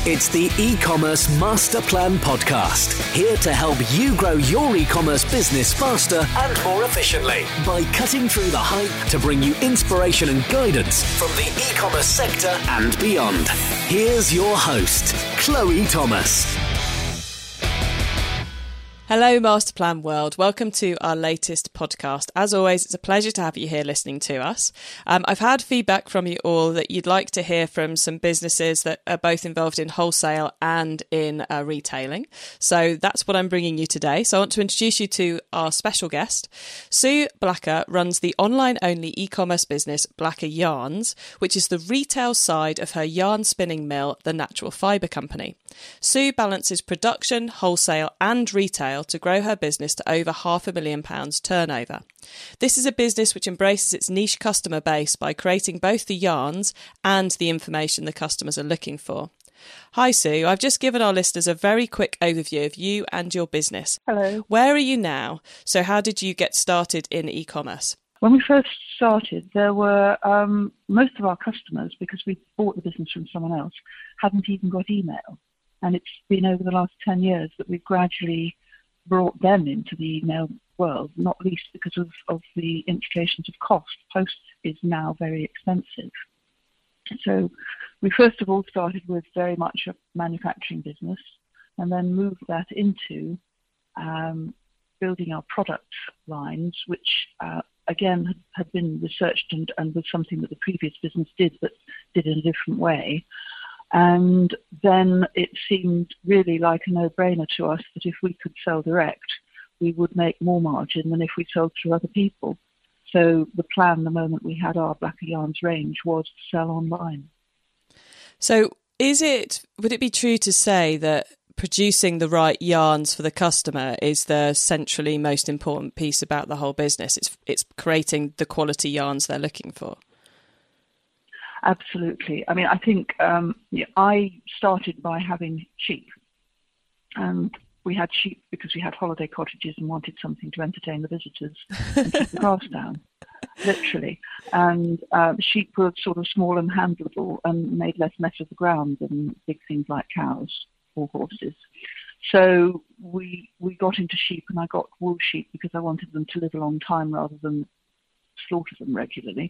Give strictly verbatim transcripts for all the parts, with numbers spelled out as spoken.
It's the E-commerce Master Plan podcast, here to help you grow your e-commerce business faster and more efficiently by cutting through the hype to bring you inspiration and guidance from the e-commerce sector and beyond. Here's your host, Chloe Thomas. Hello, Masterplan World. Welcome to our latest podcast. As always, it's a pleasure to have you here listening to us. Um, I've had feedback from you all that you'd like to hear from some businesses that are both involved in wholesale and in uh, retailing. So that's what I'm bringing you today. So I want to introduce you to our special guest. Sue Blacker runs the online-only e-commerce business Blacker Yarns, which is the retail side of her yarn spinning mill, The Natural Fibre Company. Sue balances production, wholesale and retail to grow her business to over half a million pounds turnover. This is a business which embraces its niche customer base by creating both the yarns and the information the customers are looking for. Hi Sue, I've just given our listeners a very quick overview of you and your business. Hello. Where are you now? So how did you get started in e-commerce? When we first started, there were um, most of our customers, because we bought the business from someone else, hadn't even got email. And it's been over the last ten years that we've gradually brought them into the email world, not least because of, of the implications of cost. Post is now very expensive. So we first of all started with very much a manufacturing business and then moved that into um, building our product lines, which uh, again had, had been researched and, and was something that the previous business did, but did in a different way. And then it seemed really like a no-brainer to us that if we could sell direct, we would make more margin than if we sold through other people. So the plan, the moment we had our Blacker Yarns range, was to sell online. So is it, would it be true to say that producing the right yarns for the customer is the centrally most important piece about the whole business? It's it's creating the quality yarns they're looking for. Absolutely. I mean, I think um, yeah, I started by having sheep. And we had sheep because we had holiday cottages and wanted something to entertain the visitors and keep the grass down, literally. And um, sheep were sort of small and handleable and made less mess of the ground than big things like cows or horses. So we we got into sheep, and I got wool sheep because I wanted them to live a long time rather than slaughter them regularly.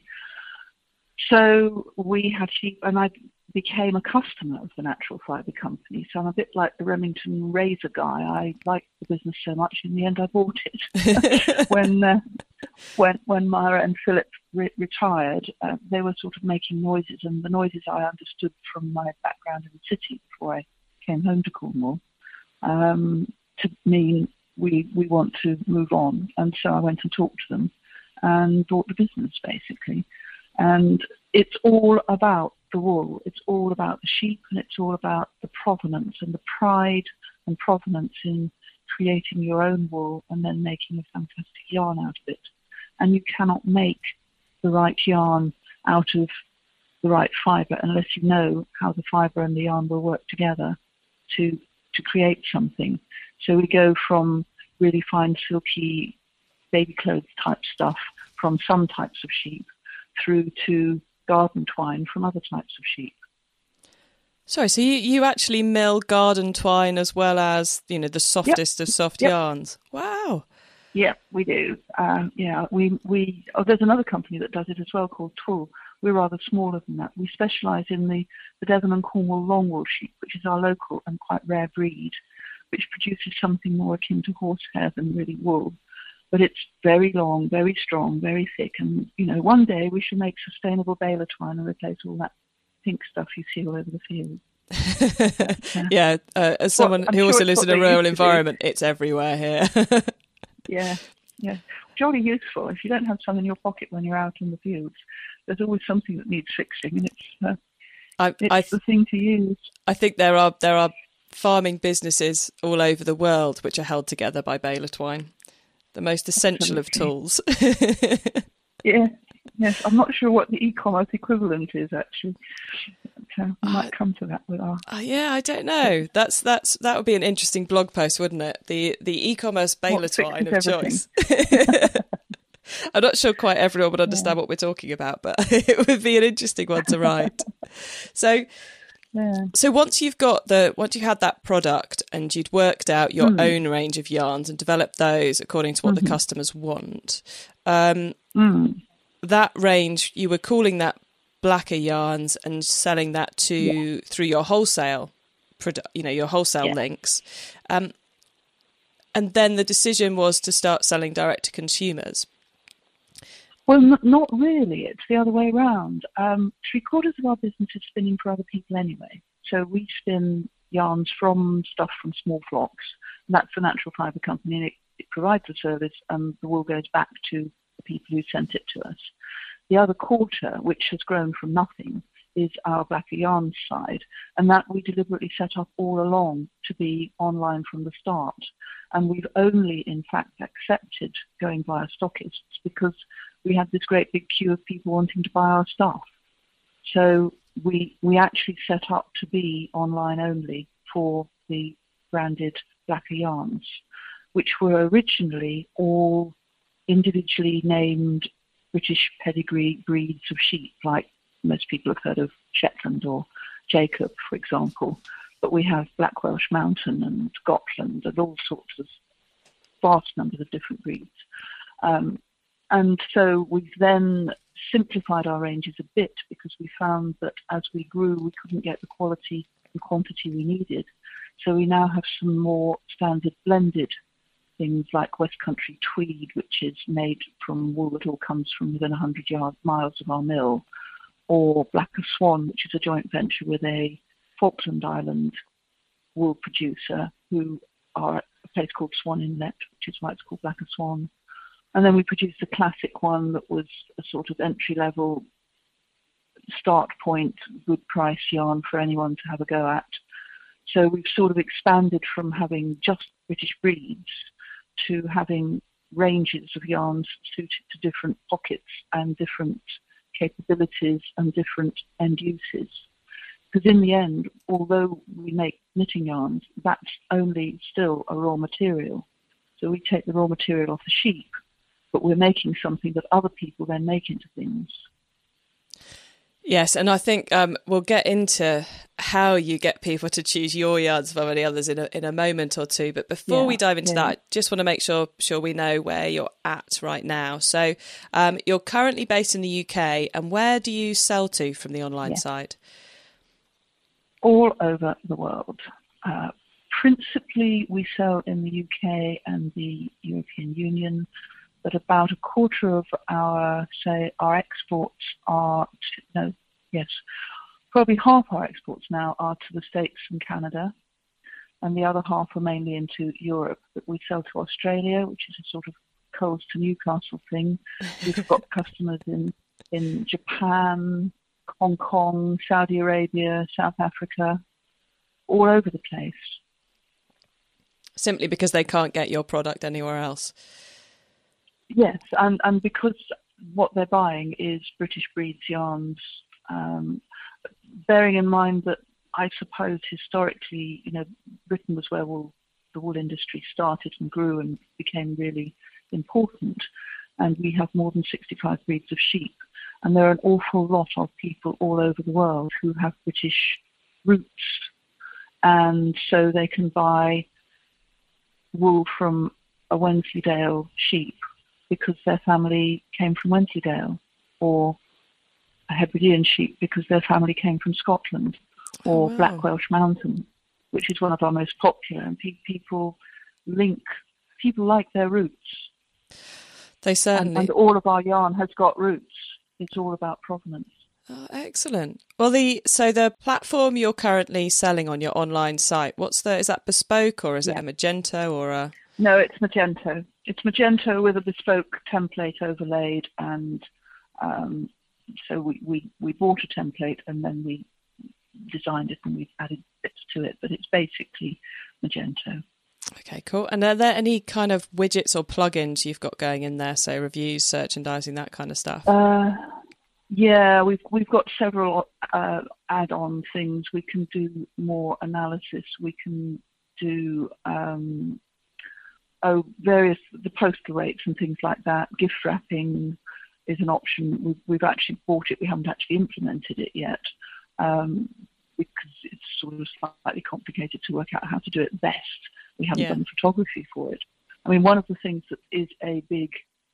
So we had sheep, and I became a customer of the Natural Fibre Company. So I'm a bit like the Remington razor guy. I liked the business so much, in the end I bought it. when, uh, when when Myra and Philip re- retired, uh, they were sort of making noises, and the noises I understood from my background in the city before I came home to Cornwall, um, to mean we, we want to move on. And so I went and talked to them and bought the business, basically. And it's all about the wool. It's all about the sheep, and it's all about the provenance and the pride and provenance in creating your own wool and then making a fantastic yarn out of it. And you cannot make the right yarn out of the right fibre unless you know how the fibre and the yarn will work together to to create something. So we go from really fine, silky baby clothes type stuff from some types of sheep through to garden twine from other types of sheep. Sorry, so you, you actually mill garden twine as well as, you know, the softest yep. of soft yep. yarns. Wow. Yeah, we do. Um, yeah, we we. Oh, there's another company that does it as well called Twool. We're rather smaller than that. We specialise in the, the Devon and Cornwall longwool sheep, which is our local and quite rare breed, which produces something more akin to horsehair than really wool. But it's very long, very strong, very thick. And, you know, one day we should make sustainable baler twine and replace all that pink stuff you see all over the field. But, uh, yeah, uh, as someone well, who sure also lives in a rural environment, it's everywhere here. yeah, yeah. Jolly useful. If you don't have some in your pocket when you're out in the fields, there's always something that needs fixing, and it's, uh, I, it's I th- the thing to use. I think there are there are farming businesses all over the world which are held together by baler twine. The most essential Absolutely. Of tools. yeah, yes. I'm not sure what the e-commerce equivalent is actually. But, uh, we might come to that with our. Uh, yeah, I don't know. That's that's that would be an interesting blog post, wouldn't it? The the e-commerce baler twine of everything? Choice. I'm not sure quite everyone would understand yeah. what we're talking about, but it would be an interesting one to write. So, Yeah. So once you've got the, once you had that product and you'd worked out your mm. own range of yarns and developed those according to what mm-hmm. the customers want, um, mm. that range, you were calling that Blacker Yarns and selling that to yeah. through your wholesale, produ- you know, your wholesale yeah. links. Um, and then the decision was to start selling direct to consumers. Well, n- not really. It's the other way around. Um, three quarters of our business is spinning for other people anyway. So we spin yarns from stuff from small flocks. And that's the natural fibre company, and it, it provides the service, and the wool goes back to the people who sent it to us. The other quarter, which has grown from nothing, is our Blacker Yarns side, and that we deliberately set up all along to be online from the start. And we've only, in fact, accepted going via stockists because we had this great big queue of people wanting to buy our stuff. So we we actually set up to be online only for the branded Blacker Yarns, which were originally all individually named British pedigree breeds of sheep, like most people have heard of Shetland or Jacob, for example. But we have Black Welsh Mountain and Scotland and all sorts of vast numbers of different breeds. Um, and so we've then simplified our ranges a bit because we found that as we grew, we couldn't get the quality and quantity we needed. So we now have some more standard blended things like West Country Tweed, which is made from wool that all comes from within one hundred yard, miles of our mill, or Blacker Swan, which is a joint venture with a Falkland Island wool producer who are at a place called Swan Inlet, which is why it's called Blacker Swan. And then we produced a classic one that was a sort of entry-level start point, good price yarn for anyone to have a go at. So we've sort of expanded from having just British breeds to having ranges of yarns suited to different pockets and different capabilities and different end uses. Because in the end, although we make knitting yarns, that's only still a raw material. So we take the raw material off the sheep, but we're making something that other people then make into things. Yes, and I think um, we'll get into how you get people to choose your yarns from any others in a, in a moment or two. But before yeah, we dive into yeah. that, I just want to make sure sure we know where you're at right now. So um, you're currently based in the U K, and where do you sell to from the online yeah. side? All over the world. Uh, principally, we sell in the U K and the European Union, but about a quarter of our, say, our exports are, to, no, yes, probably half our exports now are to the States and Canada, and the other half are mainly into Europe. But we sell to Australia, which is a sort of Coles to Newcastle thing. We've got customers in, in Japan, Hong Kong, Saudi Arabia, South Africa, all over the place. Simply because they can't get your product anywhere else. Yes, and, and because what they're buying is British breeds yarns, um, bearing in mind that I suppose historically, you know, Britain was where wool, the wool industry started and grew and became really important, and we have more than sixty-five breeds of sheep, and there are an awful lot of people all over the world who have British roots, and so they can buy wool from a Wensleydale sheep because their family came from Wensleydale, or a Hebridean sheep because their family came from Scotland, or oh, wow. Black Welsh Mountain, which is one of our most popular, and pe- people link, people like their roots. They certainly. And, and all of our yarn has got roots. It's all about provenance. Oh, excellent. Well, the so the platform you're currently selling on your online site, what's the, is that bespoke or is yeah. it a Magento or a? No, it's Magento. It's Magento with a bespoke template overlaid, and um, so we, we, we bought a template and then we designed it and we've added bits to it, but it's basically Magento. Okay, cool. And are there any kind of widgets or plugins you've got going in there, say reviews, merchandising, that kind of stuff? Uh, yeah, we've we've got several uh, add-on things. We can do more analysis. We can do um, oh various the postal rates and things like that. Gift wrapping is an option. We've, we've actually bought it. We haven't actually implemented it yet. Um, because it's sort of slightly complicated to work out how to do it best. We haven't Yeah. done the photography for it. I mean, one of the things that is a big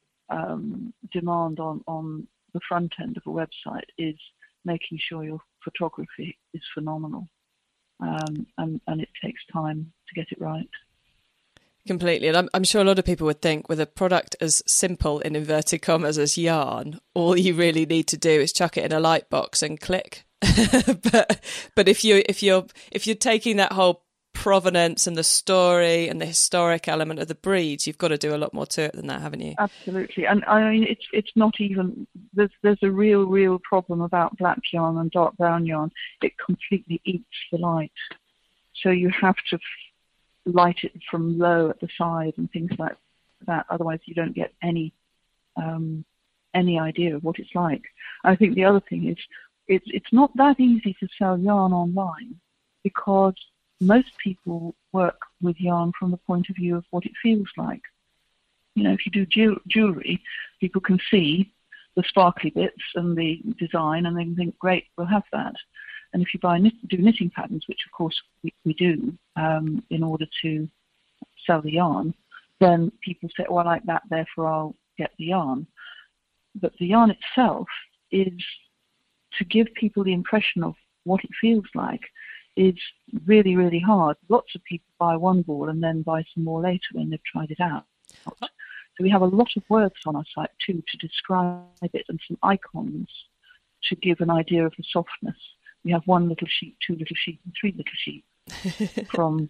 um, demand on, on the front end of a website is making sure your photography is phenomenal. Um, and, and it takes time to get it right. Completely. And I'm, I'm sure a lot of people would think with a product as simple, in inverted commas, as yarn, all you really need to do is chuck it in a light box and click. but but if you if you're if you're taking that whole provenance and the story and the historic element of the breeds, you've got to do a lot more to it than that, haven't you? Absolutely. And I mean, it's it's not even, there's there's a real real problem about black yarn and dark brown yarn. It completely eats the light, so you have to light it from low at the side and things like that. Otherwise, you don't get any um, any idea of what it's like. I think the other thing is it's it's not that easy to sell yarn online, because most people work with yarn from the point of view of what it feels like. You know, if you do jew- jewellery, people can see the sparkly bits and the design, and they can think, great, we'll have that. And if you buy knit, do knitting patterns, which of course we, we do um, in order to sell the yarn, then people say, oh, I like that, therefore I'll get the yarn. But the yarn itself is, to give people the impression of what it feels like, is really, really hard. Lots of people buy one ball and then buy some more later when they've tried it out. So we have a lot of words on our site too to describe it, and some icons to give an idea of the softness. We have one little sheet, two little sheet, and three little sheet, from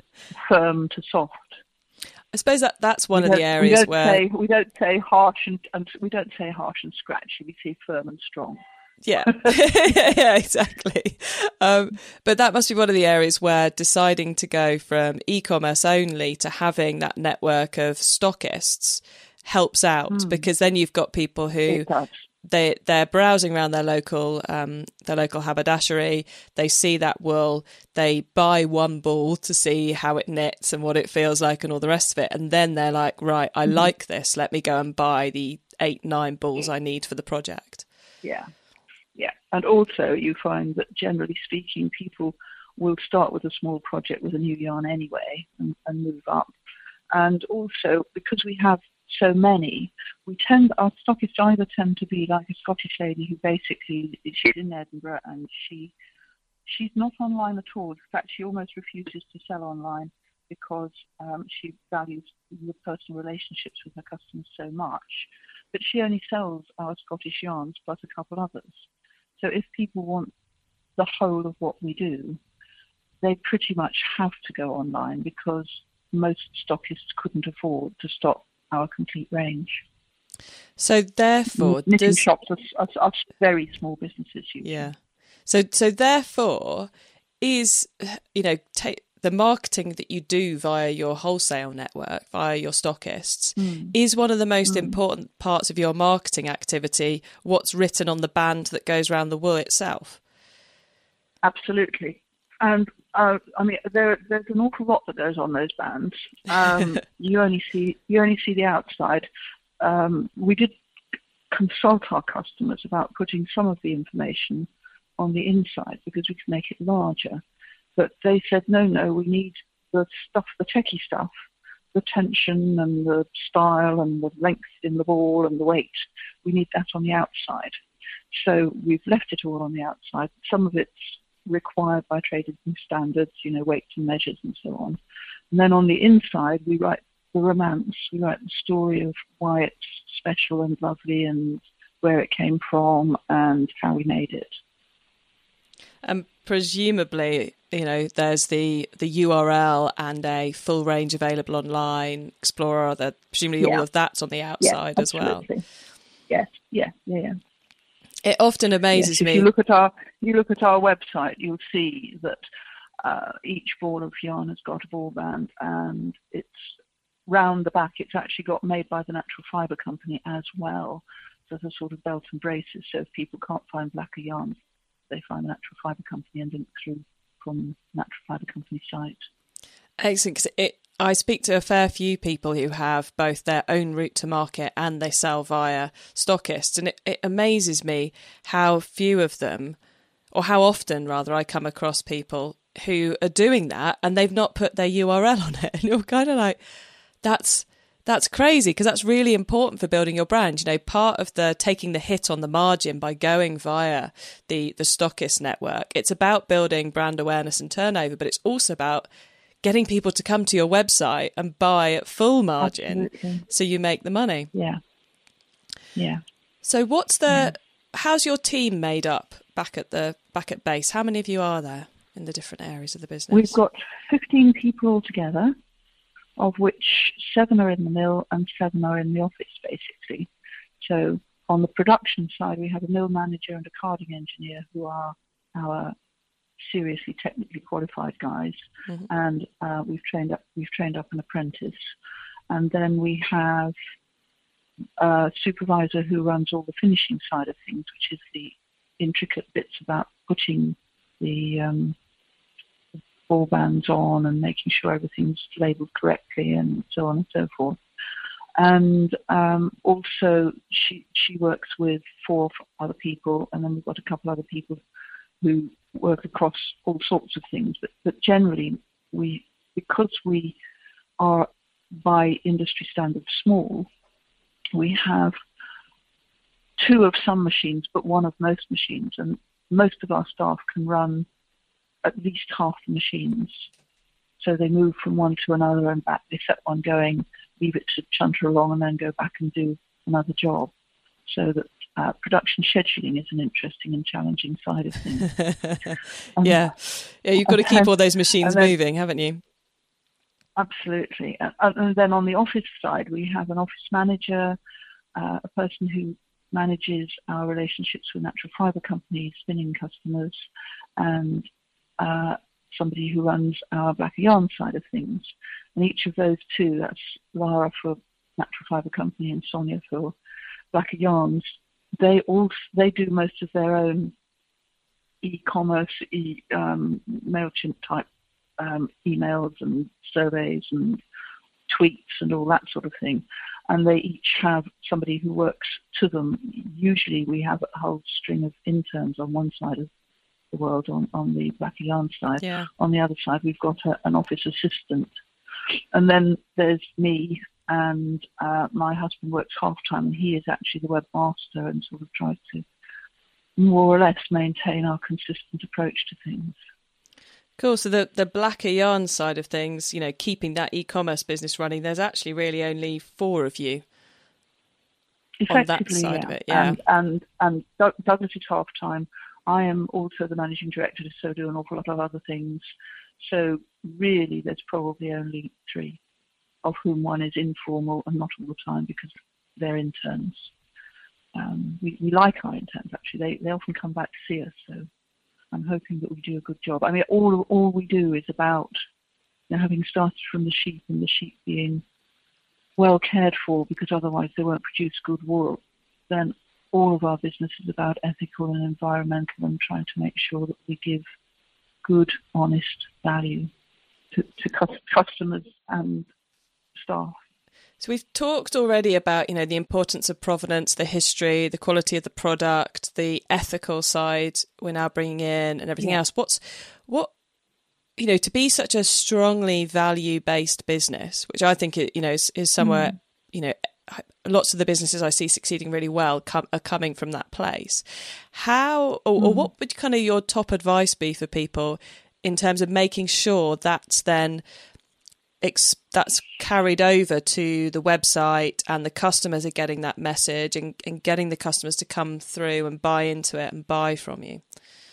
firm to soft. I suppose that that's one we of the areas we where say, we don't say harsh and, and we don't say harsh and scratchy. We say firm and strong. Yeah, yeah, exactly. Um, but that must be one of the areas where deciding to go from e-commerce only to having that network of stockists helps out, mm. because then you've got people who they they're browsing around their local um, their local haberdashery. They see that wool, they buy one ball to see how it knits and what it feels like and all the rest of it, and then they're like, right, I mm. like this. Let me go and buy the eight nine balls I need for the project. Yeah. Yeah, and also you find that generally speaking, people will start with a small project with a new yarn anyway and, and move up. And also, because we have so many, we tend, our stockists either tend to be like a Scottish lady who basically, she's in Edinburgh and she she's not online at all. In fact, she almost refuses to sell online because um, she values the personal relationships with her customers so much. But she only sells our Scottish yarns plus a couple others. So if people want the whole of what we do, they pretty much have to go online, because most stockists couldn't afford to stock our complete range. So therefore, knitting does... shops are, are, are very small businesses usually. Yeah. So so therefore, is you know take the marketing that you do via your wholesale network, via your stockists, mm. is one of the most mm. important parts of your marketing activity what's written on the band that goes around the wool itself? Absolutely. And, uh, I mean, there, there's an awful lot that goes on those bands. Um, you only see you only see the outside. Um, we did consult our customers about putting some of the information on the inside because we could make it larger. But they said, no, no, we need the stuff, the techie stuff, the tension and the style and the length in the ball and the weight. We need that on the outside. So we've left it all on the outside. Some of it's required by trading standards, you know, weights and measures and so on. And then on the inside, we write the romance. We write the story of why it's special and lovely and where it came from and how we made it. And presumably, you know, there's the, the U R L and a full range available online, Explorer, that presumably yeah. all of that's on the outside yeah, as well. Yes, yeah, yeah, yeah. It often amazes yes, me. If you look at our, you look at our website, you'll see that uh, each ball of yarn has got a ball band, and it's round the back. It's actually got made by the Natural Fibre Company as well. So there's a sort of belt and braces. So if people can't find blacker yarns, they find the Natural Fibre Company and link through from Natural Fibre Company site. Excellent, because it. I speak to a fair few people who have both their own route to market and they sell via stockists, and it, it amazes me how few of them or how often rather, I come across people who are doing that and they've not put their U R L on it. And you're kind of like, that's that's crazy, because that's really important for building your brand. You know, part of the taking the hit on the margin by going via the, the stockist network, it's about building brand awareness and turnover, but it's also about getting people to come to your website and buy at full margin. Absolutely. So you make the money. Yeah. Yeah. So what's the, yeah. how's your team made up back at the, back at base? How many of you are there in the different areas of the business? We've got fifteen people altogether, of which seven are in the mill and seven are in the office, basically. So on the production side, we have a mill manager and a carding engineer who are our seriously technically qualified guys, mm-hmm. and uh, we've trained up we've trained up an apprentice, and then we have a supervisor who runs all the finishing side of things, which is the intricate bits about putting the um, ball bands on and making sure everything's labelled correctly and so on and so forth. And um, also she she works with four other people, and then we've got a couple other people who work across all sorts of things. But, but generally, we because we are by industry standards small, we have two of some machines, but one of most machines, and most of our staff can run at least half the machines. So they move from one to another and back. They set one going, leave it to chunter along, and then go back and do another job. So that uh, production scheduling is an interesting and challenging side of things. um, yeah, yeah, you've got to keep all those machines then, moving, haven't you? Absolutely. And, and then on the office side, we have an office manager, uh, a person who manages our relationships with natural fibre companies, spinning customers, and uh, somebody who runs our black yarn side of things. And each of those two, that's Lara for natural fibre company and Sonia for black yarns, they all they do most of their own e-commerce, e, um, MailChimp type um, emails and surveys and tweets and all that sort of thing. And they each have somebody who works to them. Usually we have a whole string of interns on one side of the world, on, on the black yarn side. Yeah. On the other side, we've got a, an office assistant. And then there's me, and uh, my husband works half-time, and he is actually the webmaster and sort of tries to more or less maintain our consistent approach to things. Cool. So the, the blacker yarn side of things, you know, keeping that e-commerce business running, there's actually really only four of you on that side yeah. of it. Yeah. And, and, and Doug, Douglas is half-time. I am also the managing director, so do an awful lot of other things. So really, there's probably only three, of whom one is informal and not all the time because they're interns. Um, we, we like our interns, actually. They they often come back to see us, so I'm hoping that we do a good job. I mean, all all we do is about, you know, having started from the sheep and the sheep being well cared for, because otherwise they won't produce good wool. Then all of our business is about ethical and environmental and trying to make sure that we give good, honest value to, to customers and staff. So we've talked already about, you know, the importance of provenance, the history, the quality of the product, the ethical side we're now bringing in, and everything yeah. else. What's what you know to be such a strongly value-based business, which I think you know is, is somewhere mm. you know. Lots of the businesses I see succeeding really well come, are coming from that place. How, or, mm. or what would kind of your top advice be for people in terms of making sure that's then ex, that's carried over to the website and the customers are getting that message and, and getting the customers to come through and buy into it and buy from you?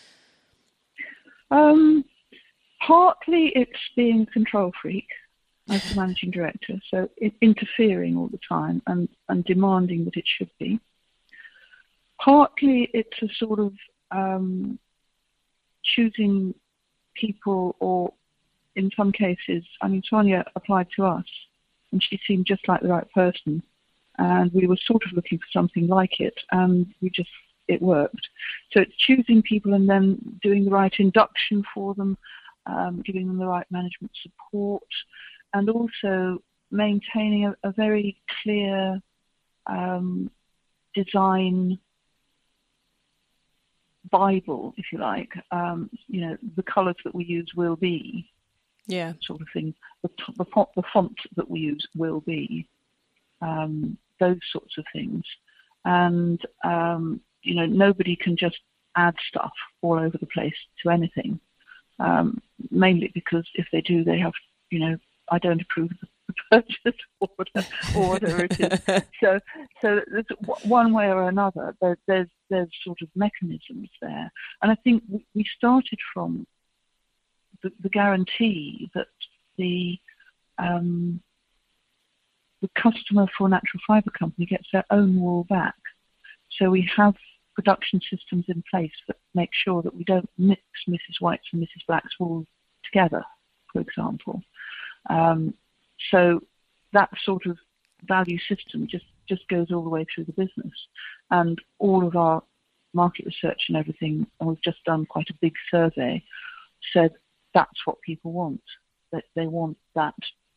Um, partly it's being a control freak as the managing director, so it, interfering all the time and, and demanding that it should be. Partly it's a sort of um, choosing people, or in some cases, I mean, Sonia applied to us and she seemed just like the right person, and we were sort of looking for something like it, and we just, it worked. So it's choosing people and then doing the right induction for them, um, giving them the right management support, and also maintaining a, a very clear um, design Bible, if you like. Um, you know, the colours that we use will be, yeah, sort of thing. The, the, font, the font that we use will be, um, those sorts of things. And, um, you know, nobody can just add stuff all over the place to anything, um, mainly because if they do, they have, you know, I don't approve of the purchase order or whatever it is. So, so there's, one way or another, there, there's there's sort of mechanisms there, and I think we started from the, the guarantee that the um, the customer for a natural fibre company gets their own wool back. So we have production systems in place that make sure that we don't mix Missus White's and Missus Black's wool together, for example. Um, so that sort of value system just, just goes all the way through the business. And all of our market research and everything, and we've just done quite a big survey, said that's what people want. That they want that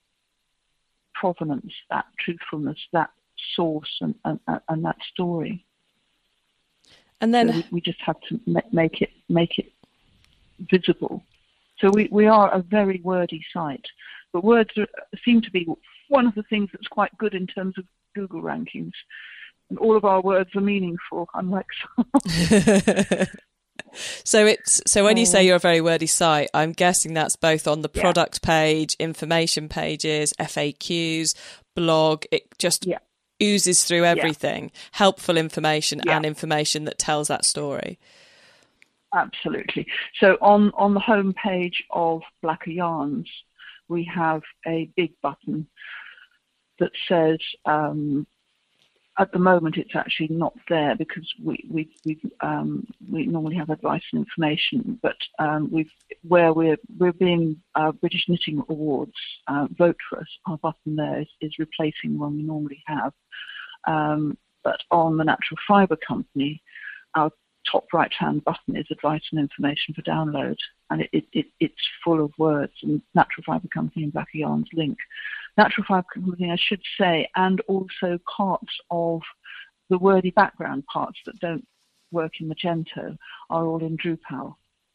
provenance, that truthfulness, that source, and, and, and that story. And then so we, we just have to make it make it visible. So we, we are a very wordy site, but words are, seem to be one of the things that's quite good in terms of Google rankings. And all of our words are meaningful, unlike some. So it's so when you say you're a very wordy site, I'm guessing that's both on the product yeah. page, information pages, F A Qs, blog. It just yeah. oozes through everything. Yeah. Helpful information yeah. and information that tells that story. Absolutely. So on, on the home page of Blacker Yarns, we have a big button that says, um, at the moment it's actually not there because we we we um, we normally have advice and information, but um, we've where we're we're being uh, British Knitting Awards uh, vote for us. Our button there is, is replacing one we normally have. Um, but on the Natural Fibre Company, our top right-hand button is advice and information for download, and it, it, it it's full of words. And Natural Fibre Company and Blacker Yarns link. Natural Fibre Company, I should say, and also parts of the wordy background parts that don't work in Magento are all in Drupal.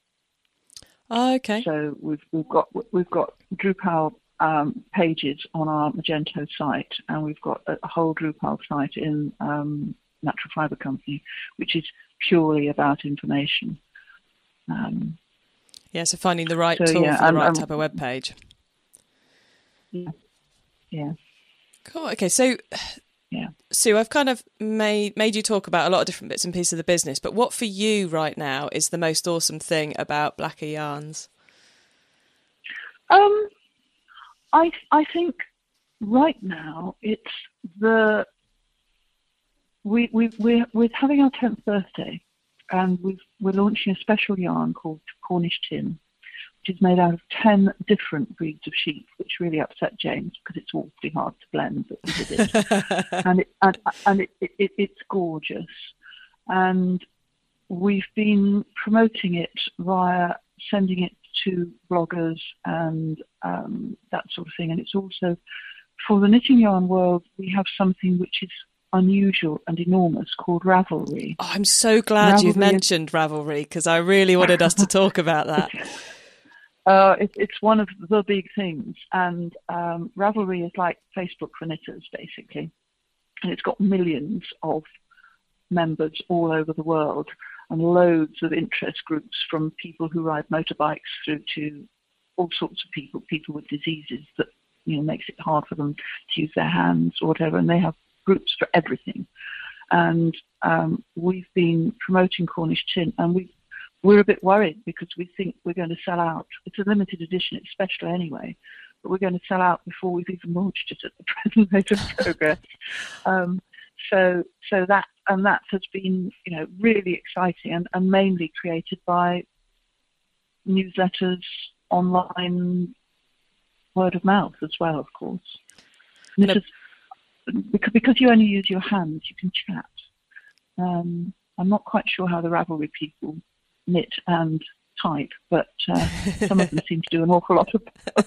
Oh, okay. So we've we've got we've got Drupal um, pages on our Magento site, and we've got a, a whole Drupal site in um, Natural Fibre Company, which is purely about information. Um, yeah, so finding the right so, tool yeah, for the and, right um, type of web page. Yeah. Yeah. Cool. Okay, so yeah. Sue, I've kind of made made you talk about a lot of different bits and pieces of the business, but what for you right now is the most awesome thing about Blacker Yarns? Um, I I think right now it's the we we we're we're having our tenth birthday, and we've we're launching a special yarn called Cornish Tin, which is made out of ten different breeds of sheep, which really upset James because it's awfully hard to blend, but we did it. and it, and, and it, it, it's gorgeous. And we've been promoting it via sending it to bloggers and um, that sort of thing. And it's also, for the knitting yarn world, we have something which is unusual and enormous called Ravelry. Oh, I'm so glad Ravelry you've mentioned Ravelry because I really wanted us to talk about that. Uh, it, it's one of the big things, and um, Ravelry is like Facebook for knitters, basically, and it's got millions of members all over the world, and loads of interest groups from people who ride motorbikes through to all sorts of people, people with diseases that, you know, makes it hard for them to use their hands or whatever, and they have groups for everything. And um, we've been promoting Cornish Tin, and we've We're a bit worried because we think we're going to sell out. It's a limited edition, it's special anyway, but we're going to sell out before we've even launched it at the present rate of progress. Um, so, so that and that has been, you know, really exciting, and, and mainly created by newsletters, online, word of mouth as well, of course. And this is, because because you only use your hands, you can chat. Um, I'm not quite sure how the Ravelry people knit and type, but uh, some of them seem to do an awful lot of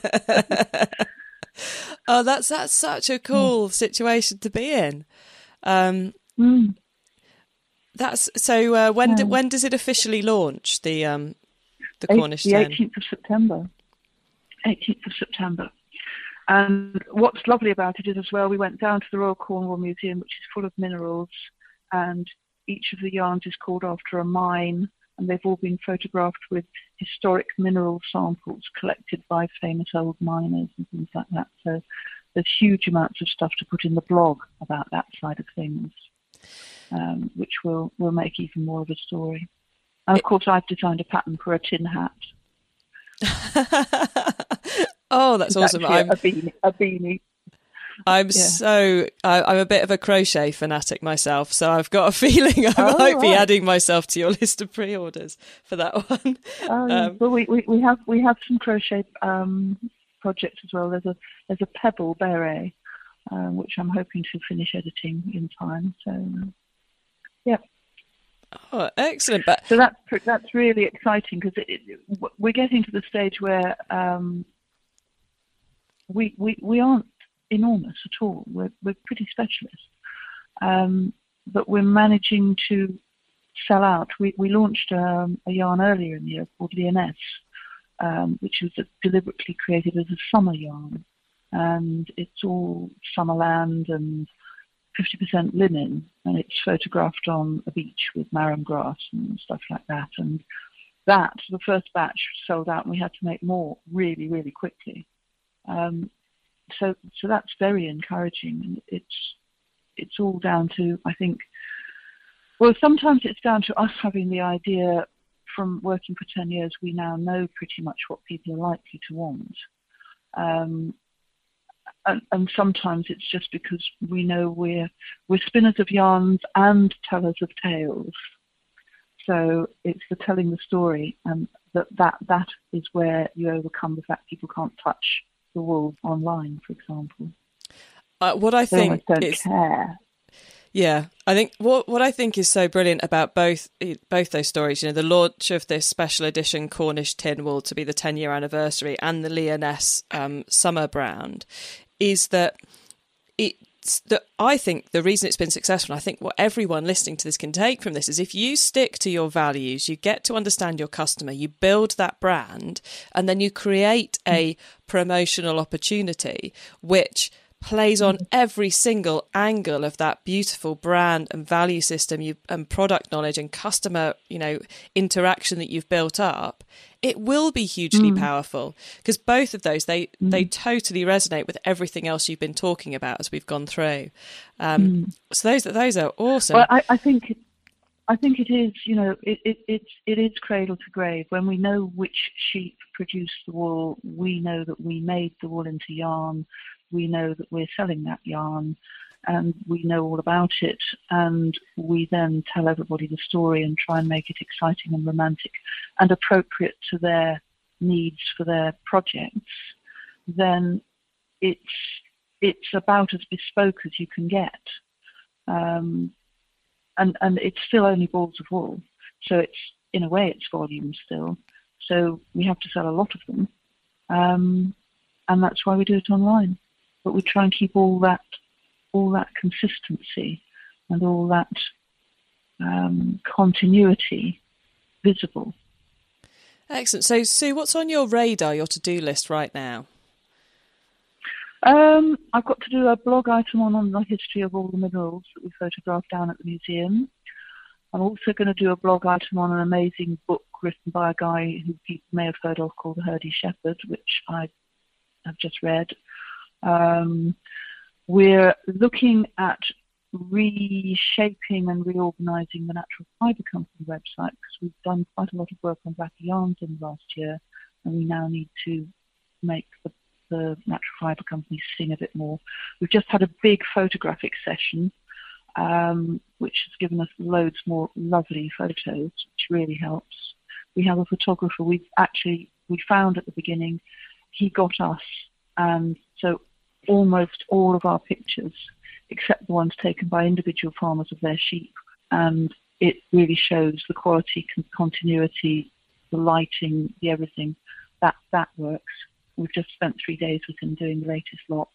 oh that's that's such a cool mm. situation to be in. um mm. That's so. Uh, when yeah. do, when does it officially launch? The um, the Eight, Cornish the ten. eighteenth of September. eighteenth of September. And what's lovely about it is as well, we went down to the Royal Cornwall Museum, which is full of minerals, and each of the yarns is called after a mine, and they've all been photographed with historic mineral samples collected by famous old miners and things like that. So there's huge amounts of stuff to put in the blog about that side of things, um, which will, will make even more of a story. And of course, I've designed a pattern for a tin hat. Oh, that's awesome! I'm a beanie. A beanie. I'm yeah. so I, I'm a bit of a crochet fanatic myself, so I've got a feeling I oh, might right. be adding myself to your list of pre-orders for that one. Oh, um, well, we, we we have we have some crochet um, projects as well. There's a there's a pebble beret, um, which I'm hoping to finish editing in time. So, yeah. Oh, excellent! But so that's that's really exciting because it, it, we're getting to the stage where um, we we we aren't enormous at all. We're we're pretty specialist, um, but we're managing to sell out. We we launched um, a yarn earlier in the year called Lyonesse, um, which was deliberately created as a summer yarn, and it's all summerland and fifty percent linen, and it's photographed on a beach with marram grass and stuff like that. And that, the first batch sold out, and we had to make more really, really quickly. Um, so, so that's very encouraging. And it's it's all down to, I think, well, sometimes it's down to us having the idea from working for ten years. We now know pretty much what people are likely to want. Um, And, and sometimes it's just because we know we're we're spinners of yarns and tellers of tales. So it's the telling the story, and that that, that is where you overcome the fact people can't touch the wool online, for example. Uh, what I they think don't is, care. Yeah, I think what what I think is so brilliant about both both those stories, you know, the launch of this special edition Cornish tin wool to be the ten year anniversary, and the Lyonesse um, summer brand, is that it's that I think the reason it's been successful, and I think what everyone listening to this can take from this, is if you stick to your values, you get to understand your customer, you build that brand, and then you create a promotional opportunity which plays on every single angle of that beautiful brand and value system you and product knowledge and customer, you know, interaction that you've built up, it will be hugely mm. powerful, because both of those, they mm. they totally resonate with everything else you've been talking about as we've gone through. Um, mm. So those those are awesome. Well, I, I think I think it is, you know, it, it it's it is cradle to grave. When we know which sheep produced the wool, we know that we made the wool into yarn. We know that we're selling that yarn, and we know all about it, and we then tell everybody the story and try and make it exciting and romantic and appropriate to their needs for their projects. Then it's it's about as bespoke as you can get, um, and and it's still only balls of wool, so it's in a way it's volume still. So we have to sell a lot of them, um, and that's why we do it online. But we try and keep all that, all that consistency and all that um, continuity visible. Excellent. So, Sue, what's on your radar, your to-do list right now? Um, I've got to do a blog item on, on the history of all the minerals that we photographed down at the museum. I'm also going to do a blog item on an amazing book written by a guy who people may have heard of called The Hurdy Shepherd, which I have just read. Um, we're looking at reshaping and reorganizing the Natural Fibre Company website, because we've done quite a lot of work on Black Yarns in the last year, and we now need to make the, the Natural Fibre Company sing a bit more. We've just had a big photographic session, um, which has given us loads more lovely photos, which really helps. We have a photographer we've actually, we found at the beginning, he got us, and so almost all of our pictures, except the ones taken by individual farmers of their sheep, and it really shows the quality, con- continuity, the lighting, the everything. That that works. We've just spent three days with him doing the latest lot.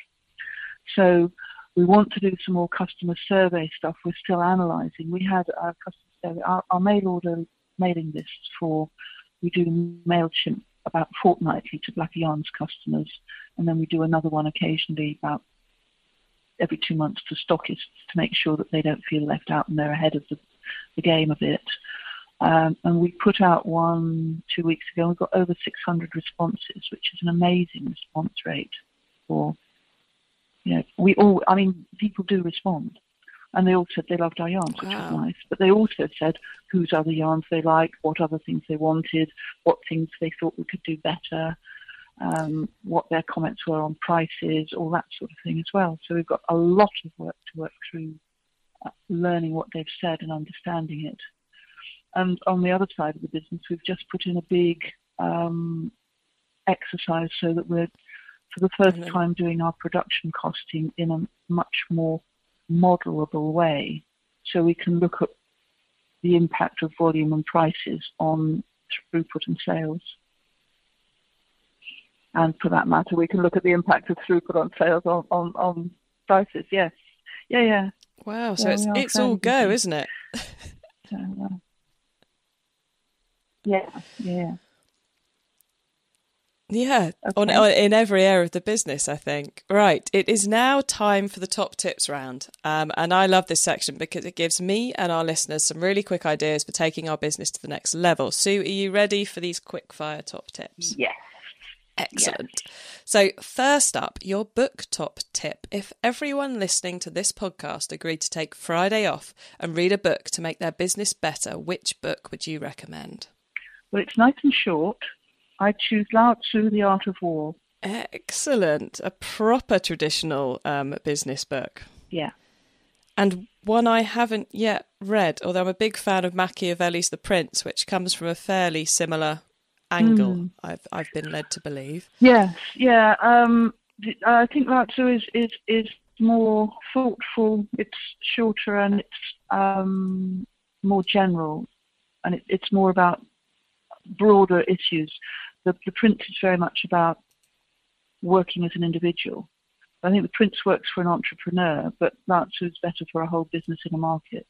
So we want to do some more customer survey stuff. We're still analysing. We had a customer So our, our mail order mailing lists for, we do MailChimp about fortnightly to Blacker Yarns customers, and then we do another one occasionally about every two months to stockists to make sure that they don't feel left out and they're ahead of the, the game a bit. Um, and we put out one two weeks ago. We got over six hundred responses, which is an amazing response rate. For, you know, we all, I mean, people do respond, and they all said they loved our yarns, which Wow. was nice. But they also said whose other yarns they liked, what other things they wanted, what things they thought we could do better, um, what their comments were on prices, all that sort of thing as well. So we've got a lot of work to work through, uh, learning what they've said and understanding it. And on the other side of the business, we've just put in a big um, exercise so that we're, for the first Mm-hmm. time, doing our production costing in a much more modelable way. So we can look at the impact of volume and prices on throughput and sales. And for that matter, we can look at the impact of throughput on sales on, on, on prices, yes. Yeah, yeah. Wow, so Yeah, it's we are it's all fairly go, busy. isn't it? So, uh, yeah, yeah. Yeah, on, Okay. on in every area of the business, I think. Right, it is now time for the top tips round. Um, and I love this section because it gives me and our listeners some really quick ideas for taking our business to the next level. Sue, are you ready for these quick fire top tips? Yes. Excellent. So first up, your book top tip. If everyone listening to this podcast agreed to take Friday off and read a book to make their business better, which book would you recommend? Well, it's nice and short. I choose Lao Tzu, The Art of War. Excellent. A proper traditional um, business book. Yeah. And one I haven't yet read, although I'm a big fan of Machiavelli's The Prince, which comes from a fairly similar angle, Mm. I've I've been led to believe. Yes, yeah. Um, th- I think Lao Tzu is, is, is more thoughtful, it's shorter, and it's um, more general, and it, it's more about broader issues. The, the Prince is very much about working as an individual. I think the Prince works for an entrepreneur, but Lao Tzu is better for a whole business in a market.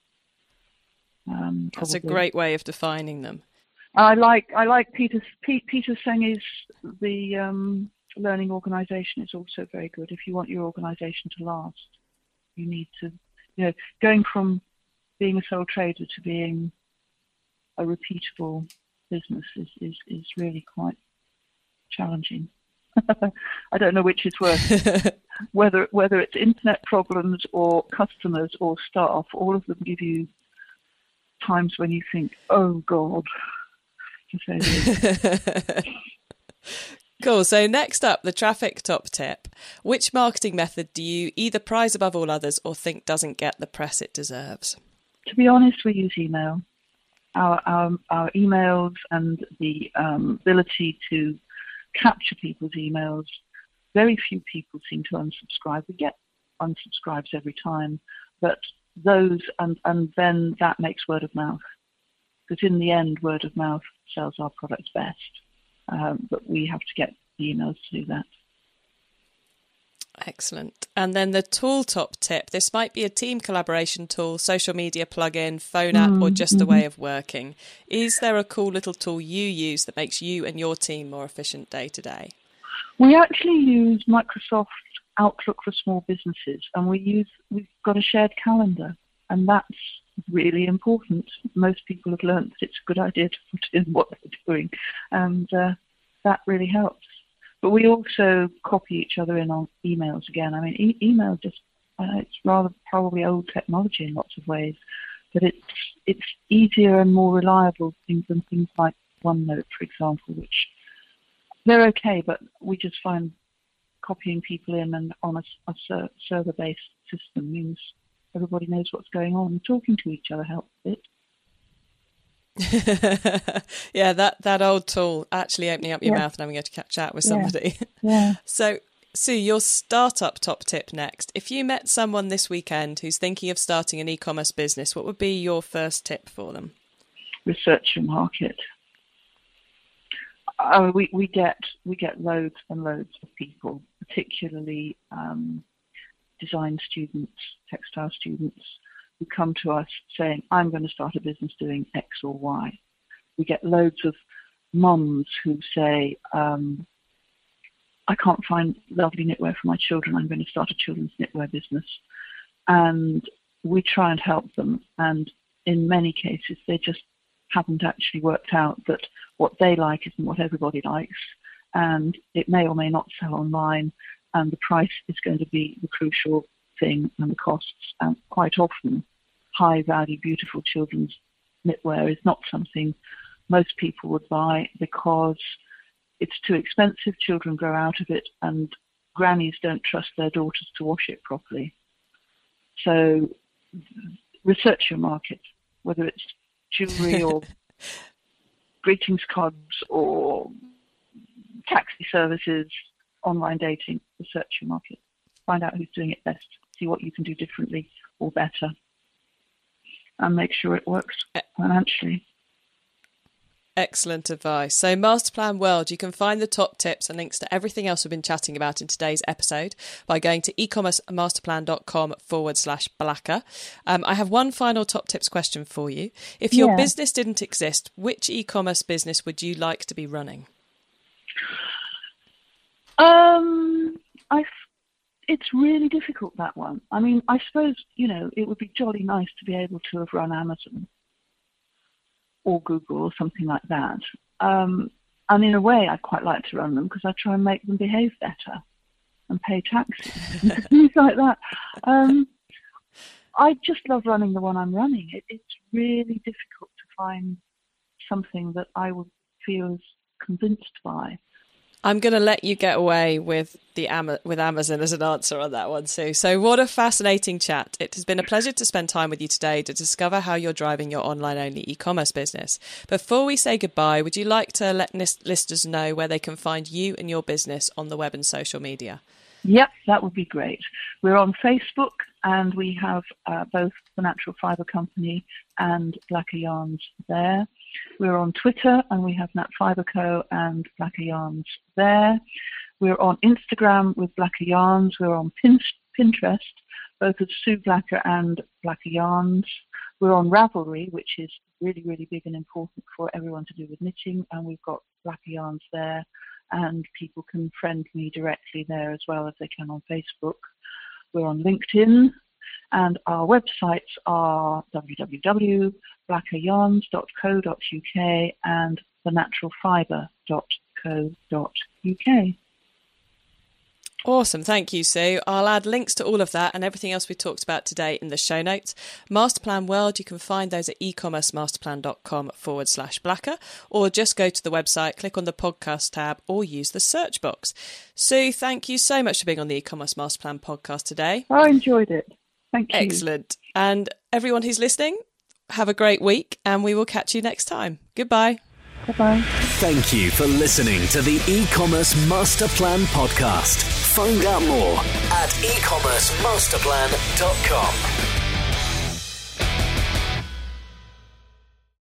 Um, That's a probably. great way of defining them. I like I like Peter P, Peter Senge's the um, learning organisation is also very good. If you want your organisation to last, you need to, you know, going from being a sole trader to being a repeatable business is, is, is really quite challenging. I don't know which is worse, whether whether it's internet problems or customers or staff. All of them give you times when you think, oh God. To say the least. Cool. So next up, the traffic top tip. Which marketing method do you either prize above all others or think doesn't get the press it deserves? To be honest, we use email. Our our, our emails and the um, ability to capture people's emails. Very few people seem to unsubscribe. We get unsubscribes every time, but those and and then that makes word of mouth. Because in the end, word of mouth sells our products best. Um, but we have to get the emails to do that. Excellent. And then the tool top tip. This might be a team collaboration tool, social media plugin, phone app, Mm, or just mm-hmm. a way of working. Is there a cool little tool you use that makes you and your team more efficient day to day? We actually use Microsoft Outlook for small businesses, and we use we've got a shared calendar, and that's really important. Most people have learned that it's a good idea to put in what they're doing, and uh, that really helps. But we also copy each other in on emails again. I mean, e- email just, uh, it's rather probably old technology in lots of ways, but it's it's easier and more reliable things than things like OneNote, for example, which they're okay, but we just find copying people in and on a, a ser- server-based system means everybody knows what's going on. Talking to each other helps a bit. Yeah, that, that old tool, actually opening up your Yeah. mouth and having a ch- chat with Yeah. somebody. Yeah. So, Sue, your startup top tip next. If you met someone this weekend who's thinking of starting an e-commerce business, what would be your first tip for them? Research your market. Uh, we, we get we get loads and loads of people, particularly um, design students, textile students, who come to us saying, I'm going to start a business doing X or Y. We get loads of mums who say, um, I can't find lovely knitwear for my children. I'm going to start a children's knitwear business. And we try and help them. And in many cases, they just haven't actually worked out that what they like isn't what everybody likes. And it may or may not sell online. And the price is going to be the crucial thing, and the costs. And quite often, high value, beautiful children's knitwear is not something most people would buy because it's too expensive, children grow out of it, and grannies don't trust their daughters to wash it properly. So research your market, whether it's jewellery or greetings cards or taxi services, online dating. Research your market. Find out who's doing it best. See what you can do differently or better. And make sure it works financially. Excellent advice. So Masterplan World, you can find the top tips and links to everything else we've been chatting about in today's episode by going to ecommercemasterplan.com forward slash blacker. Um, I have one final top tips question for you. If your yeah. business didn't exist, which e-commerce business would you like to be running? Um, I, it's really difficult, that one. I mean, I suppose, you know, it would be jolly nice to be able to have run Amazon or Google or something like that. Um, and in a way, I'd quite like to run them because I try and make them behave better and pay taxes and things like that. Um, I just love running the one I'm running. It, it's really difficult to find something that I would feel convinced by. I'm going to let you get away with the Am- with Amazon as an answer on that one, Sue. So what a fascinating chat. It has been a pleasure to spend time with you today to discover how you're driving your online-only e-commerce business. Before we say goodbye, would you like to let nis- listeners know where they can find you and your business on the web and social media? Yep, that would be great. We're on Facebook, and we have uh, both the Natural Fibre Company and Blacker Yarns there. We're on Twitter, and we have Nat Fibre Co. and Blacker Yarns there. We're on Instagram with Blacker Yarns. We're on Pin- Pinterest, both of Sue Blacker and Blacker Yarns. We're on Ravelry, which is really, really big and important for everyone to do with knitting, and we've got Blacker Yarns there. And people can friend me directly there as well as they can on Facebook. We're on LinkedIn, and our websites are w w w dot blacker yarns dot co dot u k and the natural fibre dot co dot u k. Awesome. Thank you, Sue. I'll add links to all of that and everything else we talked about today in the show notes. Masterplan World, you can find those at ecommercemasterplan.com forward slash blacker, or just go to the website, click on the podcast tab, or use the search box. Sue, thank you so much for being on the E-commerce Masterplan podcast today. I enjoyed it. Thank you. Excellent. And everyone who's listening, have a great week, and we will catch you next time. Goodbye. Bye-bye. Thank you for listening to the E-commerce Masterplan podcast. Find out more at e commerce masterplan dot com.